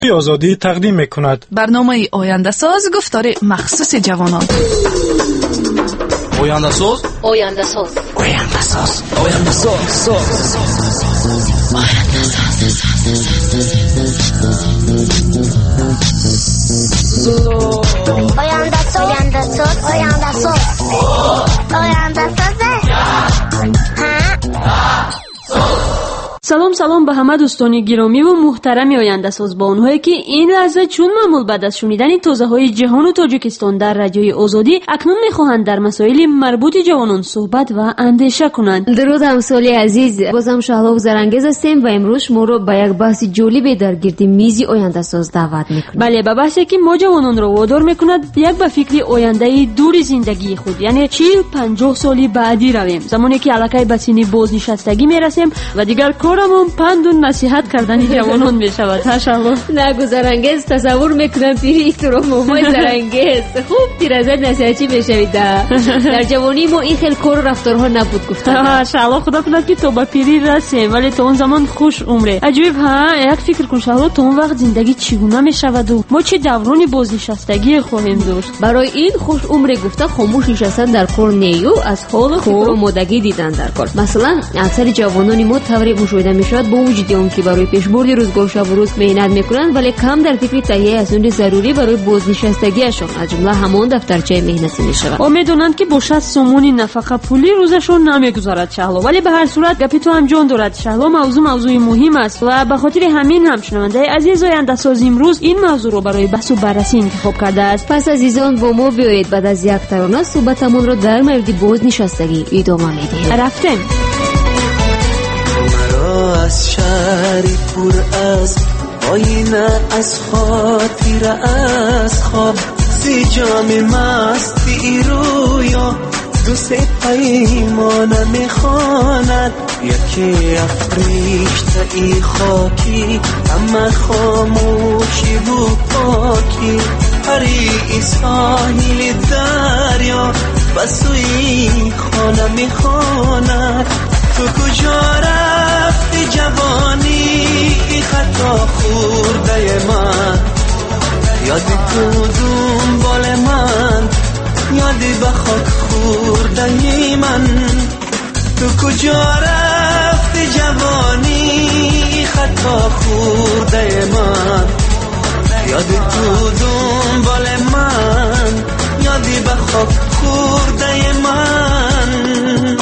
آزادی تقدیم میکند. برنامه آینده ساز گفتار مخصوص جوانان. آینده ساز، آینده ساز، آینده ساز، آینده ساز، آینده ساز، آینده ساز، آینده ساز، آینده سلام به همه دوستان گرامی و محترم آینده ساز، با اونهایی که این لحظه چون معمول بعد از شنیدن تازه های جهان و تاجیکستان در رادیوی آزادی اکنون میخواهند در مسائل مربوط جوانان صحبت و اندیشه کنند. درود همسالی عزیز، بازم شهلا و زرانگیز هستیم و امروز ما رو به یک بحث جالب در گرد میز آینده ساز دعوت میکنیم. بله، به بحثی که ما جوانان رو وادار میکند یک به فکر آینده دور زندگی خود، یعنی 40-50 سالی بعدی رویم، زمانی که الکی به سن بازنشستگی میرسیم و دیگر کارمون پند و نصیحت کردن جوانان میشود. ماشاءالله. نگذرانگیز تصور میکنم پیری احترام مامای زرانگیز خوب تیرازه نصیحتی میشوید. در جوانی ما این خیلی کار و رفتارها نبود گفتن. ماشاءالله، خدا کنه که تو به پیری رسیم، ولی تو اون زمان خوش عمره. عجیب ها، یک فکر کن شهلا تو اون وقت زندگی چگونه میشود و ما چه دورانی بازنشستگی خواهیم داشت. برای این خوش عمره گفته خاموش نشستن در کار نیو، از حال فکر و آمادگی دیدن در کار. مثلا اکثر جوانان ما طوری مشاهده میشود با وجود اون که برای پیشبرد روزگار شب و روز مهنت میکنند، ولی کم در فکر تهیه اسناد ضروری برای بازنشستگیشان، از جمله همان دفترچه مهنتی میشود. میدونند که با 60 سومون نفقه پولی روزشون نمیگذارد شهلا، ولی به هر صورت گپی تو هم جان دارد شهلا. موضوع مهم است و به خاطر همین هم شنونده عزیز آینده ساز امروز این موضوع رو برای بحث و بررسی انتخاب کرده است. پس عزیزان با ما بیایید بعد از یک ترانه صحبتمون رو در مورد بازنشستگی ادامه میدیم. رفتیم. از شهری پر از آینه، از خاطر از خواب، سی جام مستی رویا، دوست پیمانه میخواند، یکی افریشته ای خاکی، اما خاموشی و پاکی، پری ساحل دریا بسوی خانه میخواند. تو کجا رفتی جوانی خطا خورده من، یادی تو دنبال من، یادی به خاک خورده من. تو کجا رفتی جوانی خطا خورده من، یادی تو دنبال من، یادی به خاک خورده من.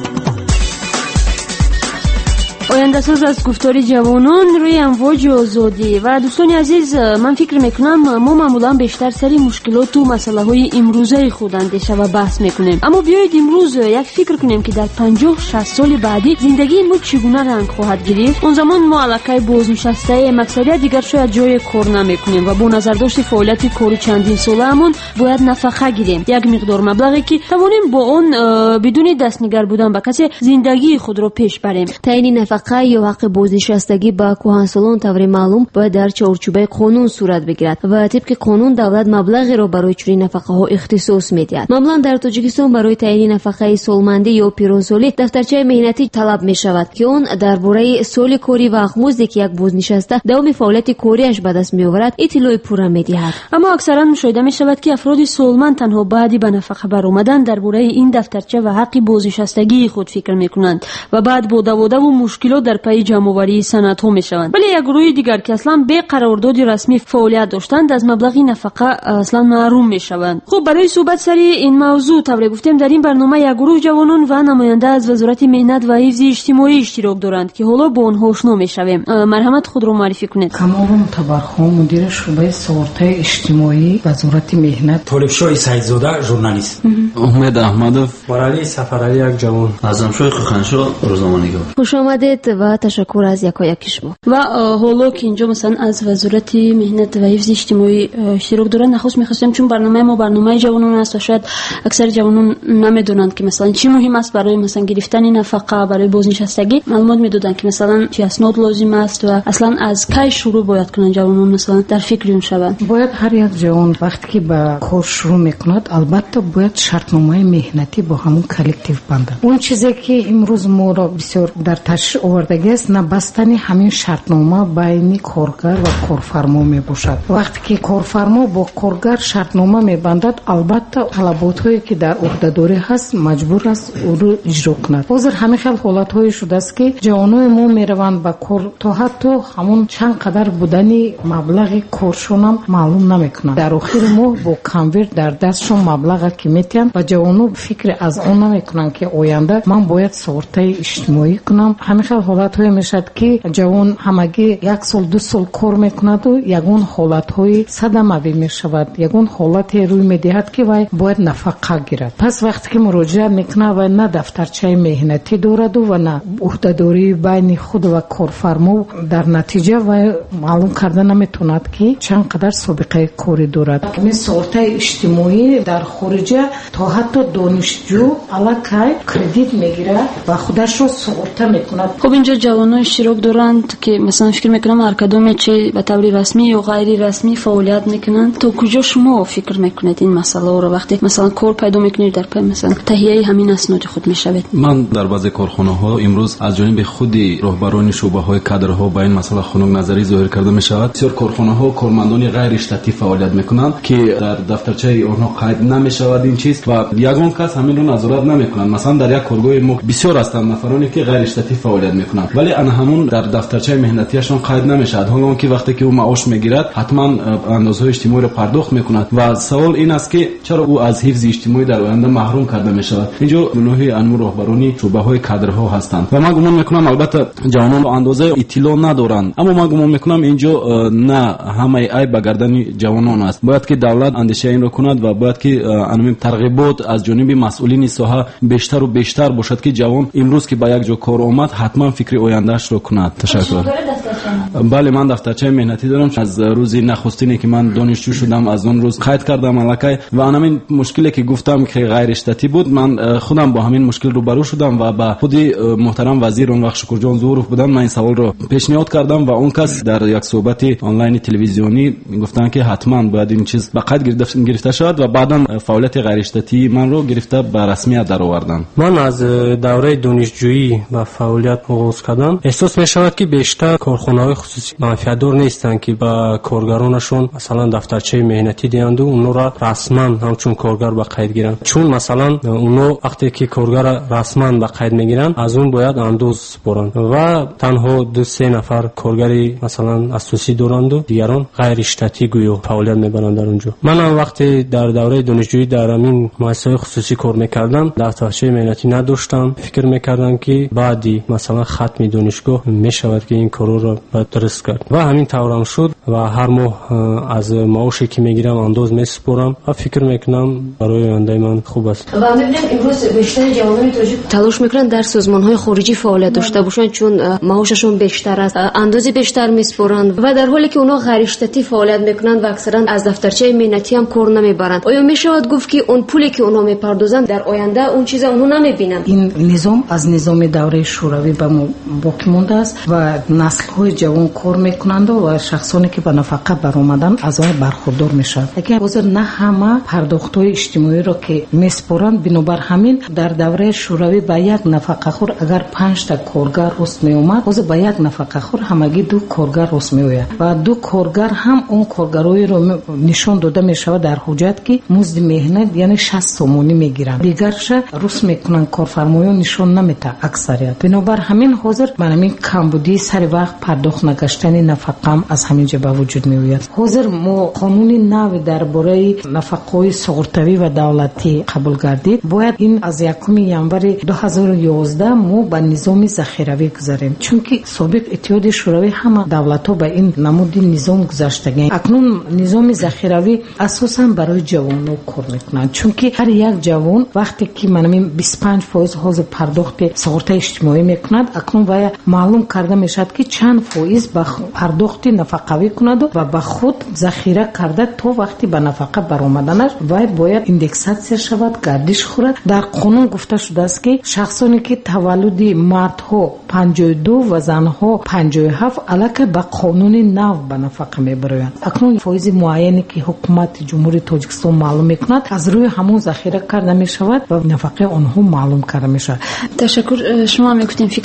آینده ساز از گفتار جوانان روی امواج آزادی. و دوستان عزیز، من فکر میکنم ما معمولا بیشتر سری مشکلات و مسئله های امروزه خود اندیشه و بحث میکنیم، اما بیایید امروز یک فکر کنیم که در 50-60 سال بعدی زندگی ما چگونه رنگ خواهد گرفت. اون زمان ما الکی بازنشسته، مکثریت دیگر شاید جای کار نمیکنیم و با نظر داشت فعالیت کاری چندین ساله‌مون باید نفقه گیریم، یک مقدار مبلغی که توانیم با اون بدون دستنگر بودن به کسی زندگی خود رو پیش بریم. تعیین نفقه یا حق بازنشستگی به کهنسالان طور معلوم باید در چارچوب قانون صورت بگیرد و طبق قانون دولت مبلغی را برای چنین نفقه ها اختصاص می‌دهد. معمولا در تاجیکستان برای تعیین نفقه سالمندی یا پیرانسالی دفترچه مهنتی طلب می‌شود که اون درباره سال کاری و اخموزی که یک بازنشسته دوام فعالیت کاریش به دست می‌آورد اطلاع پوره می‌دهد. اما اکثرا مشاهده می‌شود که افراد سالمند تنها بعدی به نفقه برآمدن درباره این دفترچه و حق بازنشستگی خود فکر می‌کنند و بعد با دوادو و مشکلات در پی جمع‌آوری سندها میشوند. ولی یک گروه دیگر که اصلا به قرارداد رسمی فعالیت داشتند از مبلغ نفقه اصلا محروم میشوند. خب برای صحبت سری این موضوع طوری گفتیم در این برنامه یک گروه جوانان و نماینده از وزارت مهنت و حفظ اجتماعی اشتراک دارند که حالا با آنها آشنا میشویم. مرحمت خود رو معرفی کنید. کمال تبرخان، مدیر شعبه سوارته اجتماعی وزارت مهنت. طالبشاه سعیدزاده، ژورنالیست. احمد احمدوف. برعلی سفرعلی، یک جوان. اعظمشاه خوخنشاه، روزنامه‌نگار. خوش آمدید و تشکر از یکایک شما. و حالا که اینجا مثلا از وزارت مهنت و حفظ اجتماعی اشتراک دارن، نخواست می‌خواستم چون برنامه ما برنامه جوانان است و شاید اکثر جوانان نمیدونند که مثلا چی مهم است برای مثلا گرفتن نفقه برای بازنشستگی. معلومات میدادن که مثلا چه اسناد لازم است و اصلا از کی شروع باید کنن جوانان مثلا در فکر اون شوند. باید هر یک جوان وقتی که به کار شروع میکند البته باید شرطنامه مهنتی با همون کلکتیو بندد. اون چیزی که امروز ما را بسیار در تشریح آورده یکی است نبستن همین شرطنامه بین کارگر و کارفرما میباشد. وقتی که کارفرما با کارگر شرطنامه میبندد البته طلبات‌هایی که در عهده‌داری هست مجبور است او رو اجرا کند. حاضر همین خیلی حالت‌های شده است که جوانای ما میروند به کار تا حتی همون چند قدر بودنی مبلغ کارشون هم معلوم نمیکنند. در آخر ماه با کانورت در دستشون مبلغ که میتین و جوانو فکر از اون نمیکنن که آینده من باید سورته اجتماعی کنم. همین خیلی حالت‌های میشد که جوان همگی یک سال دو سال کار میکند و یگون حالت‌های صدموی میشود. یگون حالت روی میدهد که وای باید نفقه گیرد. پس وقتی که مراجعه میکنه و نه دفترچه مهنتی دارد و نه عهده‌داری بین خود و کارفرما در نتیجه و معلوم کردن نمیتوند که چند قدر سابقه کاری دارد. این سورته اجتماعی در خارج تا حتی دانشجو علاقه کردیت میگیره و خودش رو سورته میکند. خب اینجا جوانان اشتراک دارند که مثلا فکر میکنم هر کدوم چه به طور رسمی یا غیر رسمی فعالیت میکنن. تا کجا شما فکر میکنید این مسئله رو وقتی مثلا کار پیدا میکنید در پی مثلا تهیه همین اسناد خود میشوید؟ من در بعضی کارخانه‌ها امروز از جانب خود راهبران شعبه‌های کادرها با این مسئله خنک نظری ظاهر کرده میشود. بسیار کارخانه‌ها کارمندان غیر اشتراکی فعالیت میکنند که در دفترچه آنها قید نمیشود این چیز و یگان کس همین رو نظارت نمیکنند. مثلا در یک کارگاه ما بسیار هستند نفرانی که غیر اشتراکی فعالیت میکنند ولی آن همون در دفترچه مهنتیشان قید نمیشود. حالا که وقتی که او معاش میگیرد حتما اندازهای اجتماعی را پرداخت میکند و سوال این است که چرا او از حفظ اجتماعی در آینده محروم کرده میشود. اینجا گناه انو راهبرانی شعبه‌های کادرها هستند و من گمان میکنم البته جوانان اندازه اطلاع ندارند اما من گمان میکنم اینجا نه همه عیب به گردن جوانان است. باید که دولت اندیشه این را کند و باید که انم ترغیبات از جانب مسئولین ساحه بیشتر و بیشتر باشد که جوان امروز که به یک جا کار آمد حتما فکر آینده‌اش را کند. تشکر. بله من دفترچه مهنتی دارم. از روزی نخستینی که من دانشجو شدم از اون روز قید کردم علاقه و همین مشکلی که گفتم که غیر اشتراکی بود من خودم با همین مشکل روبرو شدم و با خود محترم وزیر اون وقت شکرجان ظهورov بودن من این سوال رو پیشنهاد کردم و اون کس در یک صحبت آنلاین تلویزیونی گفتن که حتما باید این چیز به قید گرفته شود و بعدا فعالیت غیر اشتراکی من رو گرفته به رسمیت درآوردن. من از دوره دانشجویی و فعالیت آغاز کردم احساس می‌شود که بیشتر کارخانه‌های خصوصی منفعت‌دار نیستند که با کارگرانشون مثلا دفترچه مهنتی دیند و اونو را رسما همچون کارگر به قید گیرن. چون مثلا اونو وقتی که کارگر رسما به قید میگیرن از اون باید اندوز برن و تنها 2-3 نفر کارگری مثلا اساسی دارند و دیگران غیر اشتراکی گویا فعالیت میبرند در اونجا. من هم وقتی در دوره دانشجویی در همین مؤسسه خصوصی کار میکردم دفترچه مهنتی نداشتم. فکر میکردم که بعدی مثلا ختم دانشگاه میشود که این کارو را باید درست کرد و همین طورم شد و هر ماه از معاشی که میگیرم انداز میسپرم و فکر میکنم برای آینده من خوب است. و میبینیم امروز بیشتر جوانان تاجیک تلاش میکنن در سازمان‌های خارجی فعالیت داشته باشن چون معاششون بیشتر است، اندازی بیشتر میسپرن و در حالی که اونا غیر اشتراکی فعالیت میکنن و اکثرا از دفترچه مهنتی هم کار نمیبرن. آیا میشود گفت که اون پولی که اونا میپردازن در آینده اون چیزا اونها نمیبینن؟ این نظام از نظام دوره شوروی به باقی مونده است و نسل‌های جوان کار میکنند و شخصانی که به نفقه برآمدن از آن برخوردار میشن. اگر حاضر نه همه پرداخت‌های اجتماعی را که میسپرند بنابر همین در دوره شوروی به یک نفقه خور اگر 5 تا کارگر رست می اومد حاضر به یک نفقه خور همگی 2 کارگر رست می آید و 2 کارگر هم اون کارگرایی رو نشان داده می شود در حجت که مزد مهنت یعنی 60 تومانی میگیرن دیگرش رست میکنن کارفرمایان نشان نمیده اکثریت. بنابر همین حاضر من همین کمبودی سر وقت پرداخت نگشتن نفقه از همین جا به وجود می آید. حاضر ما قانون نو درباره نفقه‌های سقراطی و دولتی قبول گردید باید این از 1 ینور 2011 ما به نظام ذخیروی گذاریم چون که سابق اتحاد شوروی همه دولت‌ها به این نمود نظام گذاشتگی. اکنون نظام ذخیروی اساساً برای جوانان کار میکنند چون که هر یک جوان وقتی که من 25% حاضر پرداخت سقراطی اجتماعی میکند اکنون باید معلوم کرده میشد که چند فایز به پرداخت نفقوی کند و به خود ذخیره کرده تا وقتی به نفقه برآمدنش باید ایندکساسیون شود گردش خورد. در قانون گفته شده است که شخصانی که تولد مردها 52 و زنها 57 علاقه به قانون نو به نفقه میبرند. اکنون فایز معینی که حکومت جمهوری تاجیکستان معلوم میکند از روی همون ذخیره کرده میشود و نفقه آنها معلوم کرده میشود. تشکر. شما میگفتین فکرتون که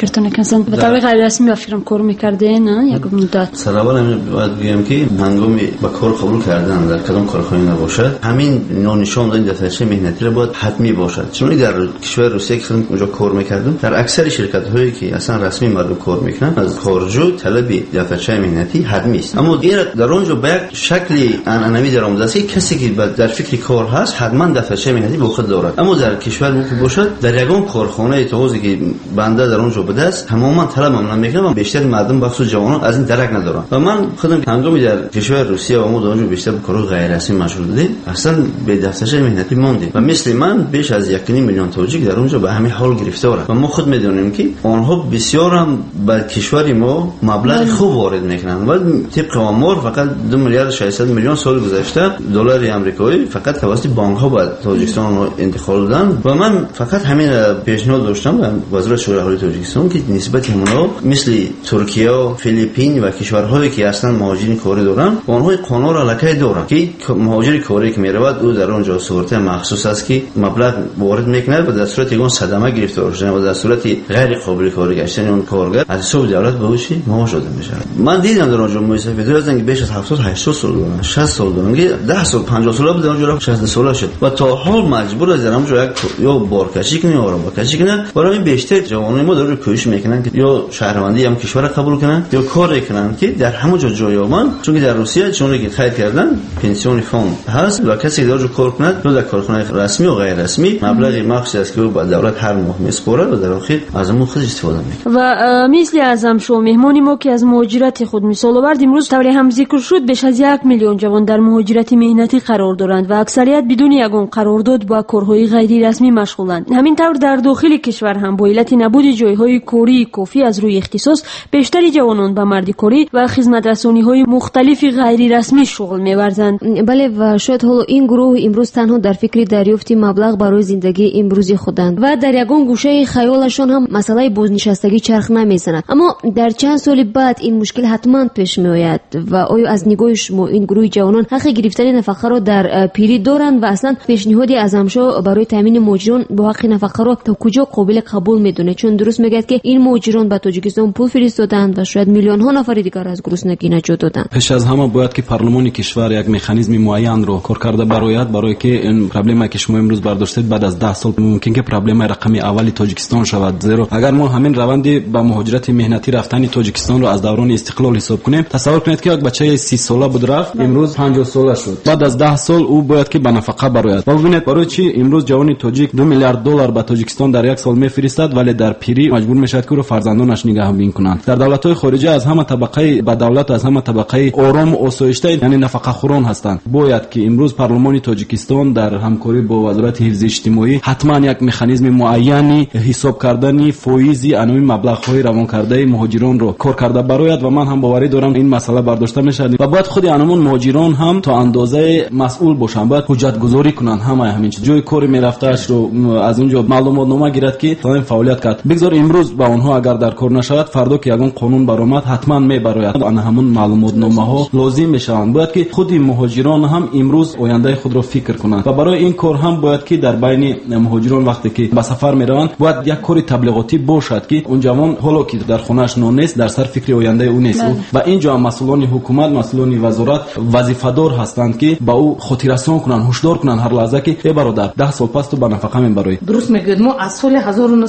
مثلا به طور غیر رسمی فکرم کار میکرده نه یک مدت. سراول همین باید بگم که هنگامی با کار قبول کردن در کدام کارخانه نباشد همین نشان دادن دفترچه مهنتی را باید حتمی باشد. چون در کشور روسیه که اونجا کار میکردم در اکثر شرکت هایی که اصلا رسمی مردم کار میکنن از خارجو طلب دفترچه مهنتی حتمی است. اما غیر در اونجا به یک شکلی انعنوی در آمده است که کسی که در فکر کار هست حتما دفترچه مهنتی با خود دارد. اما در کشور که باشد در یگان کارخانه توزیع که بنده در اونجا بوده است تماما طلب معمولا میکنن و بیشتر مردم بخصوص جوانان از این درک ندارن. و من خودم هنگامی در کشور روسیه و ما در اونجا بیشتر به کارهای غیر رسمی مشغول بودیم اصلا به دفترچه مهنتی ماندیم و مثل من بیش از 1.5 میلیون توجیک در اونجا به همین حال گرفتاره و ما خود میدونیم که آنها بسیار هم به کشور ما مبلغ خوب وارد میکنن و طبق آمار فقط 2 میلیارد 600 میلیون سال گذشته دلار آمریکایی فقط توسط بانک ها به تاجیکستان انتقال دادن. و من فقط همین پیشنهاد داشتم به وزارت شورای اهالی تاجیکستان که نسبت همونا مثل ترکیه و فیلیپین و کشورهایی که اصلا مهاجرین کاری دارن اونها قانون را لکه دارن که مهاجر کاری که میرود او در اونجا صورت مخصوص است که مبلغ وارد میکنه و در صورت یگان صدمه گرفتار شدن و در صورت غیر قابل کاری گشتن اون کارگر از حساب دولت به اوشی معاش داده میشه. من دیدم در اونجا مسافر از اینکه بیش از 70 80 سال دارن 60 سال دارن که 10 سال 50 سال بود در اونجا 60 سال شد و تا حال مجبور از در اونجا یا بارکشی کنه یا بارکشی کنه. برای این بیشتر جوانان ما در کوشش میکنن که یا شهروندی هم کشور قبول کنن یا کار کنن که در همون جای من چون که در روسیه چون که خرید کردن پنسیون فاند هست و کسی که در اونجا کار کنه در کارخانه رسمی و غیر رسمی مبلغی مخصوصی است که با دولت هر ماه میسپره و در آخر از اون خود استفاده میکنه. و مثل اعظم شو مهمانی ما که از مهاجرت خود مثال آورد امروز طوری هم ذکر شد بیش از 1 میلیون جوان در مهاجرت مهنتی قرار دارند و اکثریت بدون یگان قرارداد با کارهای غیر رسمی مشغولند. همین طور در داخل کشور هم با علت نبود جایهای کاری کافی از روی اختصاص بیشتری جوانان به مردکاری و خدمت رسانی‌های مختلف غیر رسمی شغل می‌ورزند. بله و شاید حالا این گروه امروز تنها در فکر دریافت مبلغ برای زندگی امروزی خودند و در یگان گوشه خیالشان هم مسئله بازنشستگی چرخ نمی‌زند. اما در چند سال بعد این مشکل حتما پیش می‌آید و آیا از نگاه شما این گروه جوانان حق گرفتن نفقه را در پیری دارند و اصلا پیشنهاد اعظم‌شاه برای تامین مهاجران با حق نفقه را تا کجا قابل قبول می‌دونه؟ چون درست میگه که این مهاجران به تاجیکستان پول فرستادند و شاید میلیون ها نفر دیگر از گرسنگی نجات دادند. پیش از همه باید که پارلمان کشور یک مکانیزم معین رو کار کرده برای که این پروبلمی که شما امروز برداشتید بعد از 10 سال ممکن که پروبلم رقمی اولی تاجیکستان شود. زیرا اگر ما همین روند با مهاجرت مهنتی رفتن تاجیکستان رو از دوران استقلال حساب کنیم تصور کنید که یک بچه 30 ساله بود رفت امروز 50 ساله شد بعد از 10 سال او باید که به نفقه برآید. و ببینید برای چی امروز جوانی تاجیک 2 میلیارد دلار به تاجیکستان در یک سال میفرستد ولی در پیری مجبور میشد که رو فرزندانش نگهبانی کنند. در دولت‌های خارجی از همه طبقه با دولت از همه طبقه آرام و آسایشته یعنی نفقه خوران هستند. باید که امروز پارلمان تاجیکستان در همکاری با وزارت حفظ اجتماعی حتما یک مکانیزم معینی حساب کردن فایزی انواع مبلغ‌های روان کرده مهاجران رو کار کرده برآید و من هم باوری دارم این مسئله برداشته میشه و باید خود انمون مهاجران هم تا اندازه مسئول باشند باید حجت گذاری کنند همین جای کاری میرفتهش رو از اونجا معلومات نامه گیرد که تا این فعالیت کرد بگذار امروز با اونها اگر در کار نشود فردا که یگان قانون برآمد حتما میبراید آن همون معلومات نامه ها لازم میشوند. باید که خود مهاجران هم امروز آینده خود را فکر کنند و برای این کار هم باید که در بین مهاجران وقتی که به سفر میروند باید یک کاری تبلیغاتی باشد که اون جوان حالا که در خونه‌اش نان نیست در سر فکر آینده او نیست و اینجا مسئولان حکومت مسئولان وزارت وظیفه‌دار هستند که با او خاطررسان کنند هشدار کنند هر لحظه که ای برادر 10 سال پس تو به نفقه میبری. درست میگید ما از سال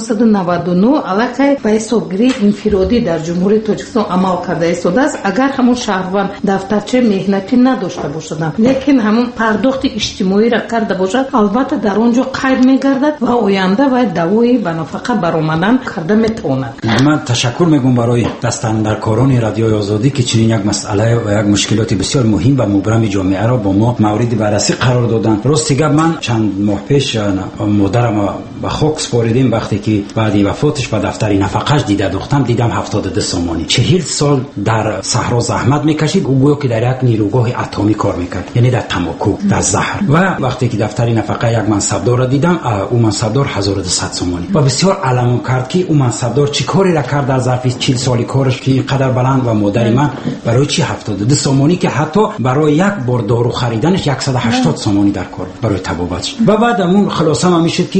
1999 علاقه به حسابگیری انفرادی در جمهوری تاجیکستان عمل کرده است. اگر همون شهروند دفترچه مهنتی نداشته باشد لیکن همون پرداخت اجتماعی را کرده باشد البته در اونجا قید میگردد و آینده باید دوای به نفقه برآمدن کرده میتواند. من تشکر میگم برای دستاندرکاران رادیوی آزادی که چنین یک مسئله و یک مشکلات بسیار مهم و مبرم جامعه را با ما مورد بررسی قرار دادند. راست گپ من چند ماه پیش مادرم با خاک سپاریدیم وقتی که بعد وفاتش به دفتر نفقه‌اش دیدم 72 سامانی 40 سال در صحرا زحمت میکشید او گویا که در یک نیروگاه اتمی کار میکرد یعنی در تماکو در زهر و وقتی که دفتر نفقه یک منصبدار را دیدم او منصبدار 1200 سامانی و بسیار علم کرد که او منصبدار چی کاری را کرد در ظرف 40 سالی کارش که اینقدر بلند و مادر من برای چی 72 سامانی که حتی برای یک بار دارو خریدنش 180 سامانی در کار برای طبابتش و بعد اون خلاصه ما میشد که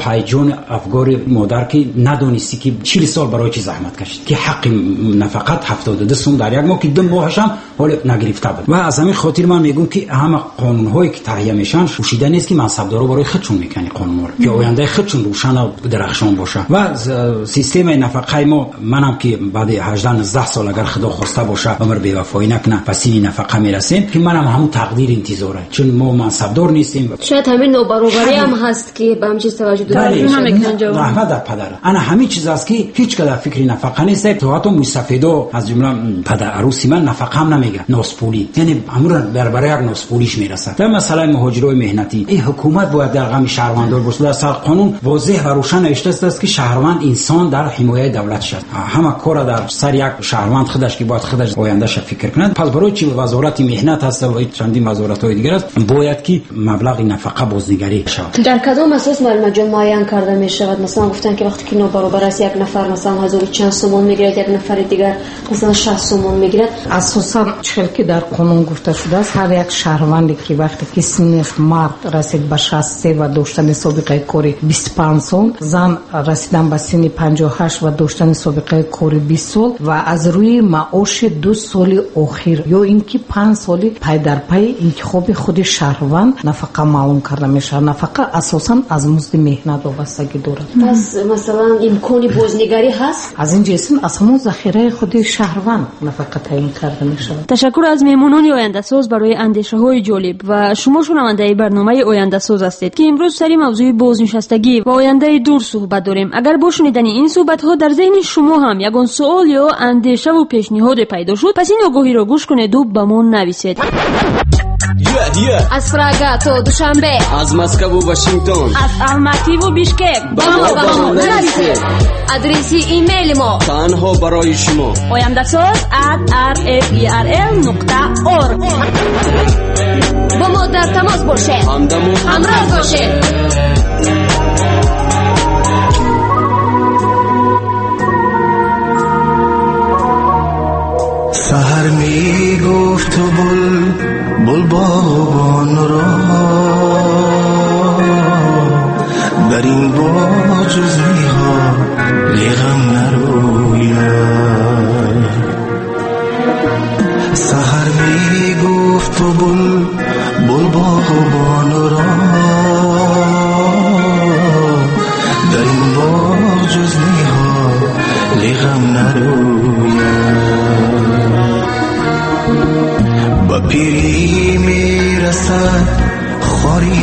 هیجان افگار مادر که ندونستی که 40 سال برای چی زحمت کشید که حق نفقت 72 سوم در یک ماه که 2 ماهش هم حال نگرفته بود. و از همین خاطر من میگم که همه قانون‌هایی که تهیه میشن پوشیده نیست که منصبدارا برای خودشون میکنی قانون رو که آینده خودشون روشن و درخشان باشه. و سیستم نفقه ما منم که بعد 18 19 سال اگر خدا خواسته باشه عمر بی‌وفایی نکنه پس این نفقه میرسیم که منم همون تقدیر انتظاره، چون ما منصبدار نیستیم. شاید همین نوبرابری هم هست که به همین چیز توجه داریم. رحمت پدر انا همین چیز است که هیچ کدام فکری نفقه نیست. تو حتی مستفیدا از جمله پدر عروسی من نفقه هم نمیگه، ناسپولی، یعنی امور برای یک ناسپولیش میرسه. در مسئله مهاجرای مهنتی این حکومت باید در غم شهروندان باشه. در سر قانون واضح و روشن نوشته است که شهروند انسان در حمایت دولت شد. همه کار در سر یک شهروند خودش که باید خودش آیندهش فکر کنه. پس برای چی وزارت مهنت هست و چندین وزارت‌های دیگر است باید که مبلغ نفقه بازنگری شود. در کدام اساس معلومات جان معین کرده می شود؟ مثلا گفتن که وقتی که نابرابر است یک نفر مثلا 1000 چند تومان میگیرد، یک نفر دیگر مثلا 60 تومان میگیرد. اساسا چیزی که در قانون گفته شده است هر یک شهروندی که وقتی که سن مرد رسید به 63 و داشتن سابقه کاری 25 سال، زن رسیدن به سن 58 و داشتن سابقه کاری 20 سال و از روی معاش 2 سال اخیر یا اینکه 5 سال پی در پی انتخاب خود شهروند نفقه معلوم کرده میشه. نفقه اساسا از مزد مهنت وابستگی دارد. پس مثلا امکانی بازنگری هست؟ از این جهت از همون ذخیره خود شهروند نفقه تعیین کرده میشه. تشکر از مهمانان آینده ساز برای اندیشه های جالب و شما شنونده برنامه آینده ساز هستید که امروز سر موضوع بازنشستگی و آینده دور صحبت داریم. اگر با شنیدن این صحبت ها در ذهن شما هم یگان سوال یا اندیشه و پیشنهاد پیدا شد، پس این آگاهی را گوش کنید و به ما نویسید. از پراگا تا دوشنبه، از مسکو و واشنگتن، از الماتی و بیشکک با ما نویسید. آدرس ایمیل ما تنها برای شما oyandasaz@rferl.org. با ما در تماس باشید، همراه باشید. سحر می گفت و بل بابان را در این با جزوی ها لیغم نروید. سحر می گفت و بل بابان را در این با جزوی ها لیغم نروید. با پیری می رسد خاری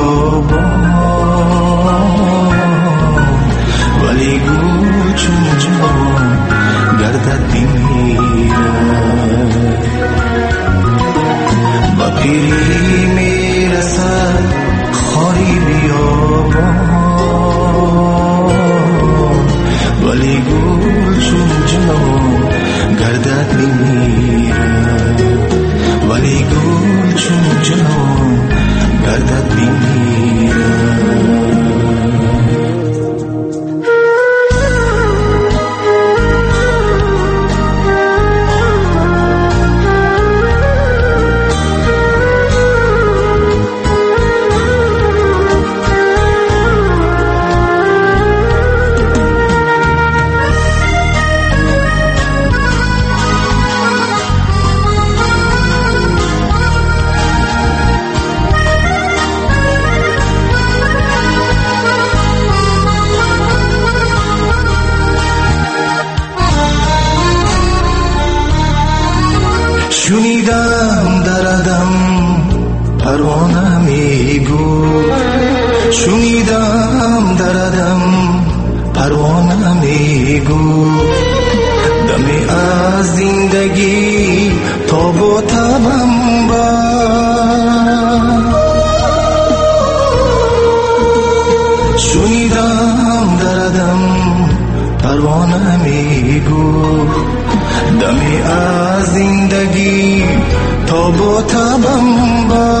بیابان ولی گل چون جوان گردد میمیرد. با پیری می رسد خاری بیابان ولی گل چون جوان گردد میمیرد. ولی گل چون جوان گردد میمیرد. شنیدم دردم پروانه میگو، شنیدم دردم پروانه میگو، دمی از زندگی تا با تبم با شنیدم دردم پروانه میگو، دمی از زندگی تا با تبم با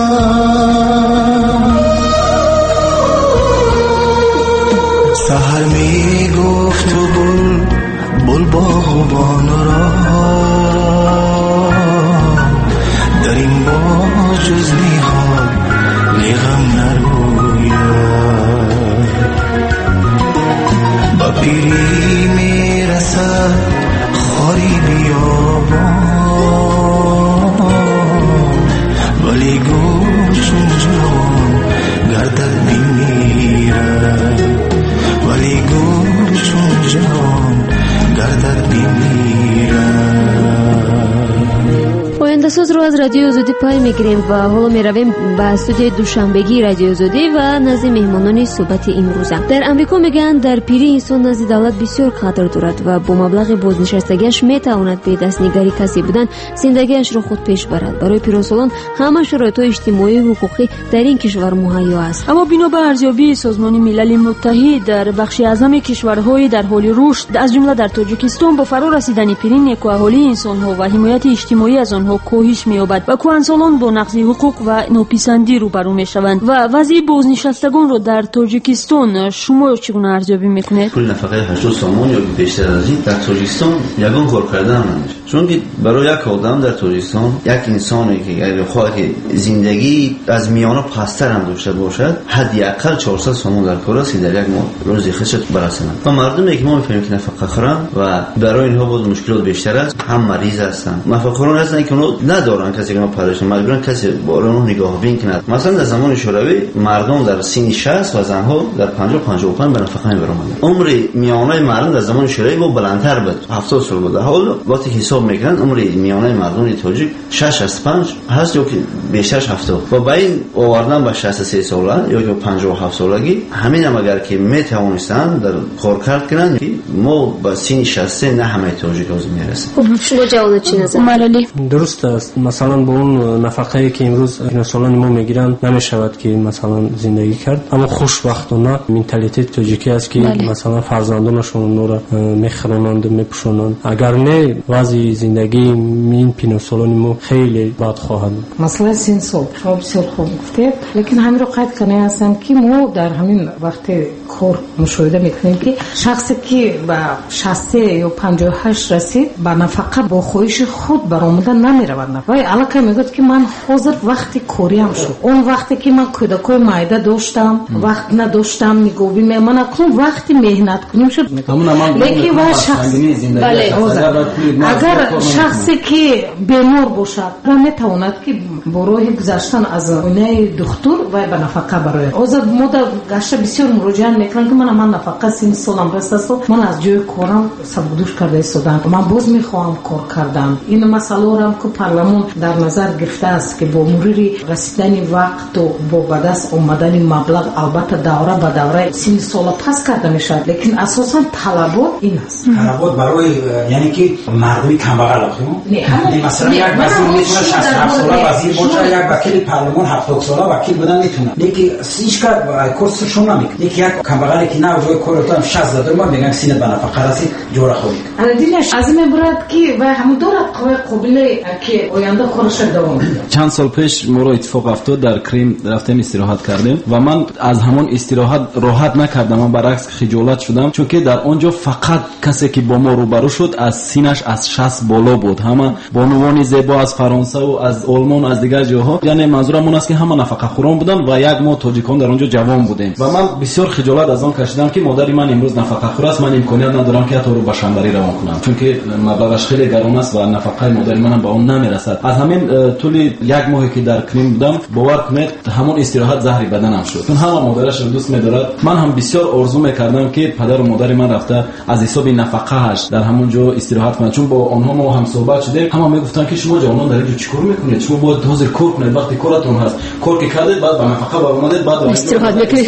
سحر می گفت و بل باغبان را در این با جز میخواد لیغم نروید. پیری میرسد خاری بیابان ولی گوشم جوان گردد بیمیرد ولی گوشم جوان گردد بیمیرد. пояндасоз ро аз радиои озодӣ пай мегирем ва ҳоло меравем ба студияи душанбегии радиои озодӣ ва назди меҳмонони суҳбати имрӯза. дар амрико мегӯянд дар пирӣ инсон назди давлат бисёр қадр дорад ва бо маблағи бознишастагиаш метавонад бе дастнигари касе будан зиндагиашро худ пеш барад. барои пиросолон ҳама шароитҳои иҷтимоию ҳуқуқӣ дар ин кишвар муҳайё аст. аммо бино ба арзёбии созмони милали муттаҳид дар бахши аъзами кишварҳои дар ҳоли рушд аз ҷумла дар тоҷикистон бо фаро расидани пирӣ некуаҳолии инсонҳо ва ҳимояти иҷтимоӣ аз онҳо коҳиш меёбад ва кӯҳансолон бо нақзи ҳуқуқ ва нописандӣ рӯбарӯ мешаванд. ва вазъи бознишастагонро дар тоҷикистон шумо чигуна арзёбӣ мекунед? пули нафақаи 80 сомон ё бештар аз ин дар тоҷикистон ягон кор кардан намешавад. чунки барои як одам дар тоҷикистон як инсоне ки агар хоҳад ки зиндагӣ аз миёна пасттар ҳам дошта бошад ҳадди ақал 400 сомон дар кор аст ки дар як моҳ рӯзи худшон барасонад. ва мардуме ки мо мефаҳмем ки нафақа хӯранд ва барои инҳо боз мушкилот бештар аст, ҳам мариз ҳастанд. нафақахӯрон ҳастанд ки онҳо надоранд касе ки онҳо парвариш маҷбуранд касе бо онҳо нигоҳубин кунад. масалан дар замони шӯравӣ мардон дар синни 60 ва занҳо дар 50-55 ба нафақа мебаромаданд. умри миёнаи мардон дар замони шӯравӣ бо баландтар буд, 70 сол буд. ҳол вақте ҳисоб мекунанд умри миёнаи мардони тоҷик 65 ҳаст ё ки бештараш 70. ва ба ин овардан ба 63 сола ё ки 57 солагӣ ҳаминам агар ки метавонистанд дар кор кард кунанд ки мо ба синни 63 на ҳамаи тоҷик ҳозир мерасем. шумо ҷавонат чӣ назар? малали дуруст аст. масалан бо он нафақае ки имрӯз пиносолони мо мегиранд намешавад ки масалан зиндагӣ кард. аммо хушбахтона менталитети тоҷикӣ аст ки масалан фарзандонашон онҳоро мехӯронанду мепӯшонанд. агар не вазъи зиндагии ин пиносолони мо хеле бад хоҳад буд. масъалаи син сол шумо бисёр хуб гуфтед, лекин ҳаминро қайд карда ҳастам ки мо дар ҳамин вақти кор мушоҳида мекунем ки шахсе ки ба 63 ё 58 расид ба нафақа бо хоҳиши худ баромада намеравад. вай аллакай мегӯяд ки ман ҳозир вақти кориам шуд. он вақте ки ман кӯдакои майда доштам, вақт надоштам, нигоҳубин ман акнун вақти меҳнат куним шуд. лекин вай шахс агар шахсе ки бемор бошад ва метавонад ки бо роҳи гузаштан аз оинаи духтур вай ба нафақа барояд. озир мо дар гашта бисёр муроҷиат мекунам ки ман нафақа син солам расаст, ман аз ҷои корам сабукдӯш карда истодам, ман боз мехоҳам кор кардан. ин масъалаорам ки парлумон дар назар гирифтааст ки бо мурири расидани вақту бо ба даст омадани маблағ албатта давра ба давра синни сола пас карда мешавад, лекин асосан талабот ин аст. талабот барои яъне ки мардуми камбағал охимо масалан як вазир метавонад 67 сола вазир бошад, як вакили парлумон 70 сола вакил будан метавонад, лекин ҳеч кор шум намекунад. лекин як камбағале ки на ҷои коротам 60 дорад мегӯям синат ба нафақа расид ҷора хоҳӣ кард. динаш аз ин мебарад ки вай ҳам дорад қобиле ки оянда корашро давом бидад. чанд сол пеш моро иттифоқ афтод дар Крим рафтем истироҳат кардем ва ман аз ҳамон истироҳат роҳат накардам. ман баръакс хиҷолат шудам, чунки дар он ҷо фақат касе ки бо мо рӯбарӯ шуд аз синаш аз 60 боло буд. ҳама бонувони зебо аз фаронсаву аз олмон аз дигар ҷоҳо, яъне манзурам он аст ки ҳама нафақахӯрон буданд ва як мо тоҷикон дар он ҷо ҷавон будем. ва ман бисёр хиҷолат аз он кашидам ки модари ман имрӯз нафақахӯр аст, ман имконият надорам ки ҳатто ӯро ба шанбарӣ равон кунам, чунки маблағаш хеле гарон аст ва нафақаи модари манам ба он намерасад. аз ҳамин тӯли як моҳе ки дар Крим будам, бовар кунед ҳамон истироҳат заҳри баданам шуд, чун ҳама модарашро дӯст медорад. ман ҳам бисёр орзу мекардам ки падару модари ман рафта аз ҳисоби нафақааш дар ҳамон ҷо истироҳат кунад, чун бо онҳо мо ҳам суҳбат шудем. ҳама мегуфтанд ки шумо ҷавонон дар инҷо чӣ кор мекунед, шумо бояд ҳозир кор кунед, вақти коратон ҳаст, кор ки кардед баъд ба нафақа баромадед баъд истироҳат мекунед.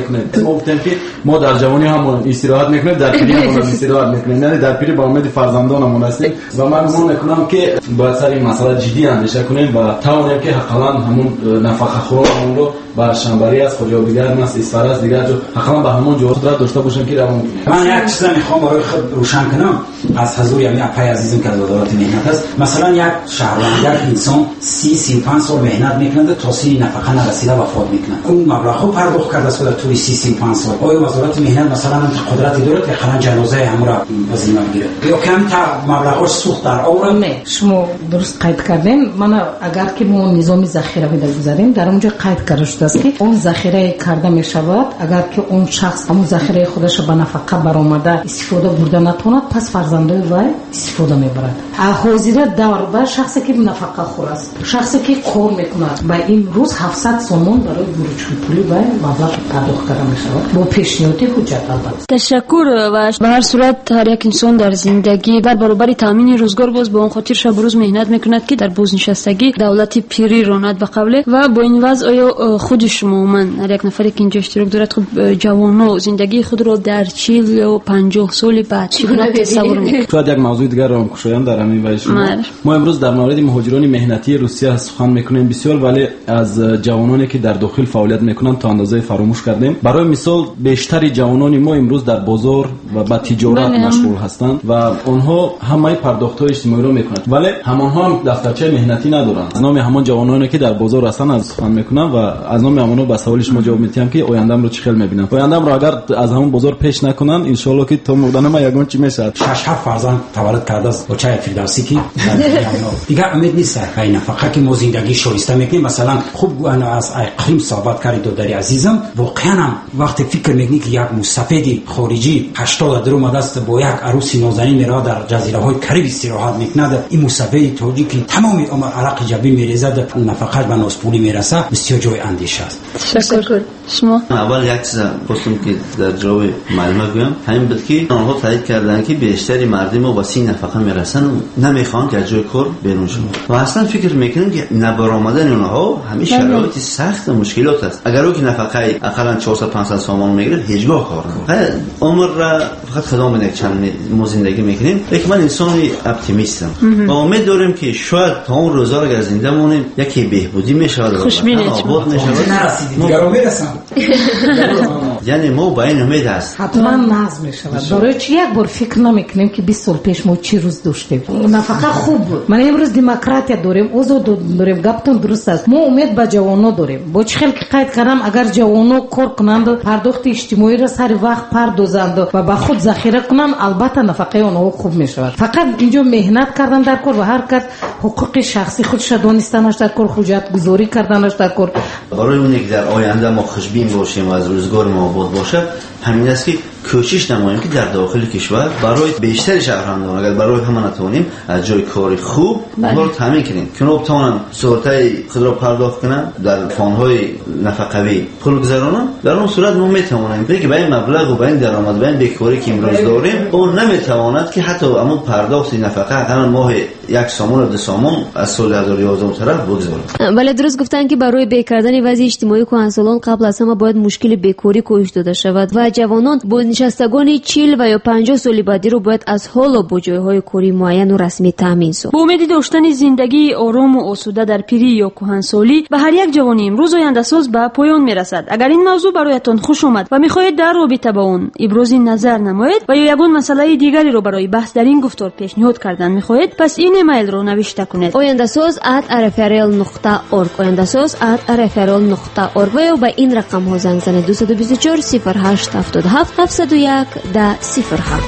мо гуфтем ки мо дар ҷавонӣ ҳам истироҳат мекунем, дар пирӣ ҳам истироҳат мекунем, яъне дар пирӣ ба умеди фарзандонамон ҳастем. ва ман гумон мекунам ки бояд сари ин масъала ҷиддӣ андеша кунем ва тавонем ки ҳаққалан ҳамон нафақахӯронро ба шанбарӣ аст, хоҷобигарм аст, исфар аст, дигар ҷо ҳаққалан ба ҳамон ҷо қудрат дошта бошем ки равон кунем. ман як чиза мехоҳам барои худ рӯшан кунам аз ҳазури ҳамин апаи азизам ки аз вазорати меҳнат аст. масалан як шаҳрванд, як инсон 30-35 сол меҳнат мекунад то синни нафақа нарасида вафот мекунад. он маблағҳо пардохт кардааст дар тӯли 30-35 сол. оё вазорати меҳнат масалан қудрати дорад ки қалан ҷанозаи ҳамора ба зимма бигирад ё ки ҳамин маблағҳош сӯхт дар омра? не, шумо дуруст قید کردیم. من اگر که ما نظام ذخیره بگذاریم در اونجا قید کرده شده است که اون ذخیره کرده می شود اگر که اون شخص همون ذخیره خودش به نفقه برآمده استفاده برده نتواند پس فرزندای وی استفاده میبرد. حاضر دور با شخصی که نفقه خور است، شخصی که کار میکند با این روز 700 سومون برای بروچ پولی و مبلغ پرداخت کرده می شود با پیشنهاد حجت البته. تشکر. و به هر صورت هر یک انسان در زندگی بر برابر تامین روزگار باز با اون خاطر شب روز مهنت میکند که در بازنشستگی دولت پیری راند به قبله و با این وضع آیا خود شما من هر یک نفری که اینجا اشتراک دارد خب جوانو زندگی خود رو در 40 یا 50 سال بعد چگونه تصور میکنید؟ شاید یک موضوع دیگر را کشایان در همین وجه ما امروز در مورد مهاجران مهنتی روسیه سخن میکنیم بسیار، ولی از جوانانی که در داخل فعالیت میکنند تا اندازه فراموش کردیم. برای مثال بیشتر جوانان ما امروز در بازار و با تجارت مشغول هستند و آنها همه پرداخت‌های اجتماعی را میکنند، ولی همانها هم دفترچه مهنتی ندارند. از نام همان جوانانی که در بازار هستند از سخن میکنم و از نام همانها به سوال شما جواب میدم که آینده‌ام رو چه خیلی میبینم. آینده‌ام رو اگر از همون بازار پیش نکنن ان شاء الله که تا مردن ما یگان چی میشه. 6 فرزند تولد کرده است بچه فردوسی که دیگه امید نیست که نفقه که ما زندگی شایسته میکنیم. مثلا خوب از اقلیم صحبت کردید داری عزیزم، واقعا وقتی فکر میکنی که یک مسافری خارجی 80 درم است با یک عروس نازنین میره در جزیره های کریب استراحت میکنه، این مسافری تاجیکی تمام عمر عرق جبین میریزد نفقه به ناسپولی میرسه، بسیار جای اندیشه است. تشکر. شما اول یک چیز گفتم که در جواب معلومه گویم همین بود که آنها تایید کردن که بیشتری مردم و واسه نفقه میرسن و نمیخوان که از جای کار بیرون شون و اصلا فکر میکنیم که نبرآمدن اونها همین شرایط سخت و مشکلات است. اگر او که نفقه اقلا 400 500 سومان میگیره هیچگاه کار نمیکنه، عمر را فقط خدا میده چند ما زندگی میکنیم. لیکن من انسانی اپتیمیستم و امید دارم که شاید تا اون روزا اگر زنده مونیم یکی بهبودی میشه و آباد میشه. دیگران میرسن یعنی ما با این امید هست حتما ناز میشود. برای چی یک بار فکر نمیکنیم که 20 سال پیش ما چی روز داشتیم؟ نفقه خوب بود. من امروز دموکراتیا داریم، اوضاع داریم، گپتون درست است. ما امید به جوانا داریم. با چه خیلی قید کردم اگر جوانا کار کنند پرداخت اجتماعی را سر وقت پردازند و با خود ذخیره کنند البته نفقه اونها خوب میشود. فقط اینجا مهنت کردن در کار و هر کس حقوق شخصی خودش دانستنش در کار، حجت گذاری کردنش در کار. برای اونی که در آینده ما خوشبین باشیم و از روزگار ما آباد باشه همین است که کوشش نماییم که در داخل کشور برای بیشتر شهروندان اگر برای همه نتوانیم از جای کاری خوب رو تامین کنیم که اونا بتوانن سلطه خود را پرداخت کنن در فاندهای نفقوی پول گذارانن. در اون صورت ما میتوانیم بگیم با این مبلغ و با این درآمد و این بیکاری که امروز داریم اون نمیتواند که حتی همون پرداخت نفقه همون ماه یک سامون و دو سامون از سال 2011 طرف بگذاریم. ولی درست گفتن که برای بیکار کردن وضع اجتماعی کهنسالان قبل از همه باید مشکل بیکاری کاهش داده شود و جوانان بازنشستگان 40 و یا 50 سال بعدی رو باید از حالا با جایهای کاری معین و رسمی تامین ساخت. با امید داشتن زندگی آرام و آسوده در پیری یا کهنسالی به هر یک جوانی امروز آینده ساز به پایان میرسد. اگر این موضوع برایتان خوش آمد و میخواهید در رابطه با اون ابراز نظر نمایید و یا یگان مسئله دیگری رو برای بحث در این گفتار پیشنهاد کردن میخواهید پس این ایمیل رو نوشته کنید: oyandasaz@rfrl.org oyandasaz@rfrl.org و یا به این رقم ها زنگ زنید 224 08 77 701 1007.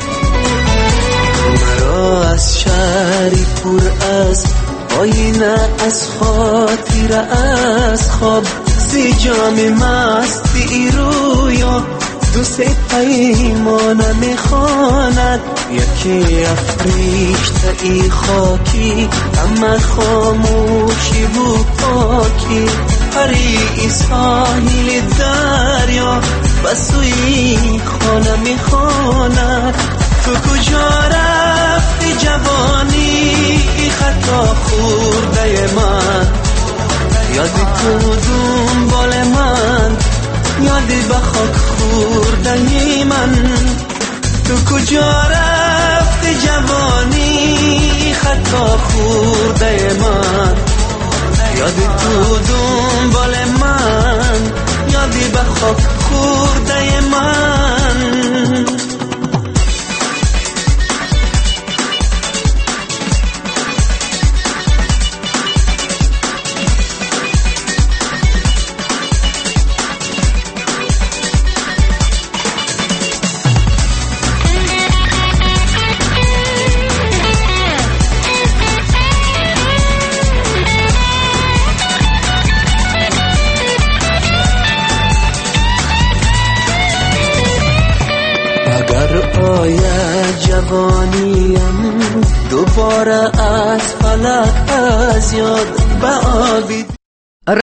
مرا از شهری پر از آینه از خاطر از خواب زی جام مستی رویا دوست پیمانه میخواند یکی افریشته ای خاکی اما خاموشی و پاکی پری ساحل دریا بسوی خانه میخواند تو کجا رفتی جوانی خطا خورده من یادی تو دنبال من یادی به خاک خورده من تو کجا رفتی جوانی خطا خورده من یادی تو دنبال من یادی به خاک خورده من. جوانیم دوباره از فلک از یاد به آبی